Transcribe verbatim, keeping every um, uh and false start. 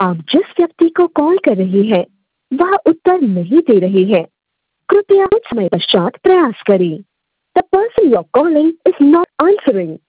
आप जिस व्यक्ति को कॉल कर रहे हैं वह उत्तर नहीं दे रहे हैं। कृपया कुछ समय पश्चात प्रयास करें। The person you are calling is not answering.